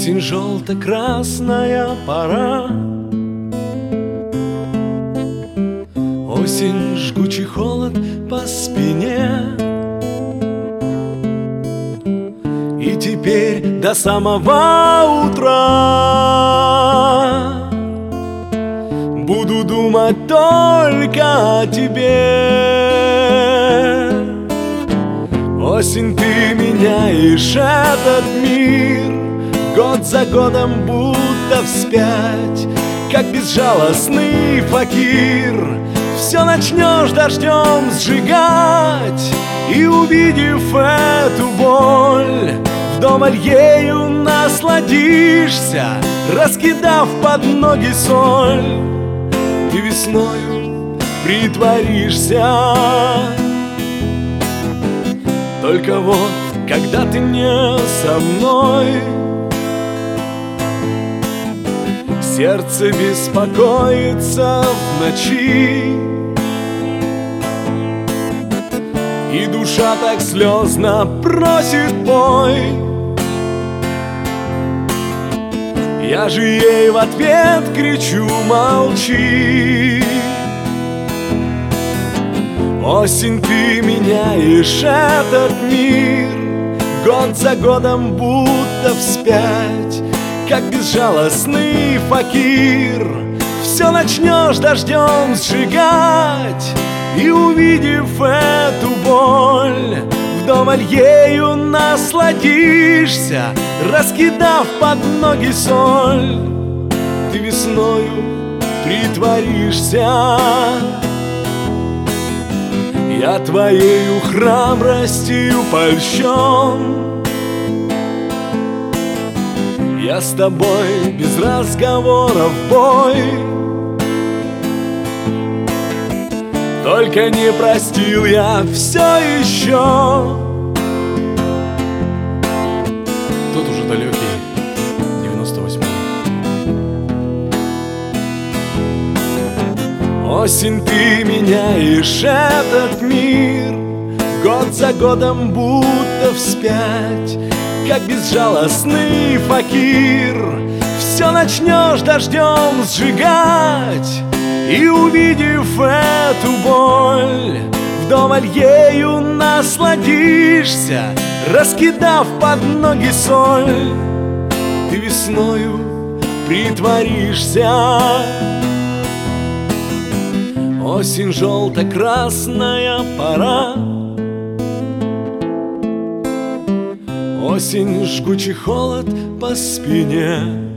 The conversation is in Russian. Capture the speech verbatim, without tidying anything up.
Осень, желто-красная пора. Осень, жгучий холод по спине. И теперь до самого утра буду думать только о тебе. Осень, ты меняешь этот мир, год за годом будто вспять, как безжалостный факир. Все начнешь дождем сжигать, и, увидев эту боль, вдоволь ею насладишься, раскидав под ноги соль. Ты весною притворишься, только вот, когда ты не со мной, сердце беспокоится в ночи, и душа так слезно просит пой. Я же ей в ответ кричу: молчи. Осень, ты меняешь этот мир, год за годом будто вспять, как безжалостный факир. Все начнешь дождем сжигать, и, увидев эту боль, вдоволь ею насладишься, раскидав под ноги соль. Ты весною притворишься, я твоею храбростью польщен. Я с тобой без разговоров в бой, только не простил я все еще. Тут уже далекий девяносто восьмой. Осень, ты меняешь этот мир, год за годом будто вспять, как безжалостный факир. Все начнешь дождем сжигать, и, увидев эту боль, вдоволь ею насладишься, раскидав под ноги соль. Ты весною притворишься, осень, желто-красная пора. Осень, жгучий холод по спине.